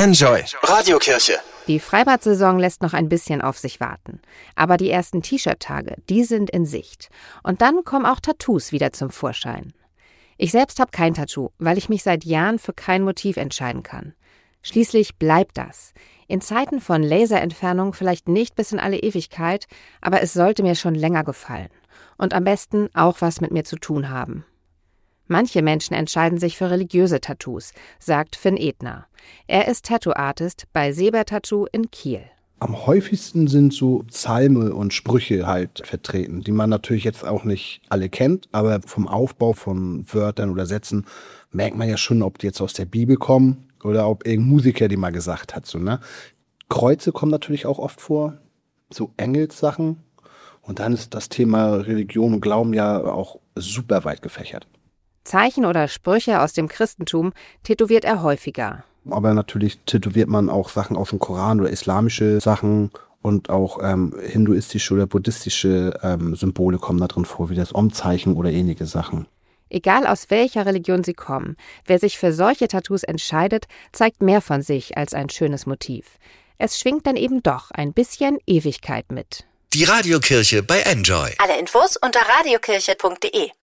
Enjoy Radiokirche. Die Freibad-Saison lässt noch ein bisschen auf sich warten. Aber die ersten T-Shirt-Tage, die sind in Sicht. Und dann kommen auch Tattoos wieder zum Vorschein. Ich selbst habe kein Tattoo, weil ich mich seit Jahren für kein Motiv entscheiden kann. Schließlich bleibt das. In Zeiten von Laserentfernung vielleicht nicht bis in alle Ewigkeit, aber es sollte mir schon länger gefallen. Und am besten auch was mit mir zu tun haben. Manche Menschen entscheiden sich für religiöse Tattoos, sagt Finn Edner. Er ist Tattoo-Artist bei Seber Tattoo in Kiel. Am häufigsten sind so Psalme und Sprüche halt vertreten, die man natürlich jetzt auch nicht alle kennt, aber vom Aufbau von Wörtern oder Sätzen merkt man ja schon, ob die jetzt aus der Bibel kommen oder ob irgendein Musiker die mal gesagt hat. So, ne? Kreuze kommen natürlich auch oft vor, so Engelssachen. Und dann ist das Thema Religion und Glauben ja auch super weit gefächert. Zeichen oder Sprüche aus dem Christentum tätowiert er häufiger. Aber natürlich tätowiert man auch Sachen aus dem Koran oder islamische Sachen und auch hinduistische oder buddhistische Symbole kommen da drin vor, wie das Om-Zeichen oder ähnliche Sachen. Egal aus welcher Religion sie kommen, wer sich für solche Tattoos entscheidet, zeigt mehr von sich als ein schönes Motiv. Es schwingt dann eben doch ein bisschen Ewigkeit mit. Die Radiokirche bei Enjoy. Alle Infos unter radiokirche.de.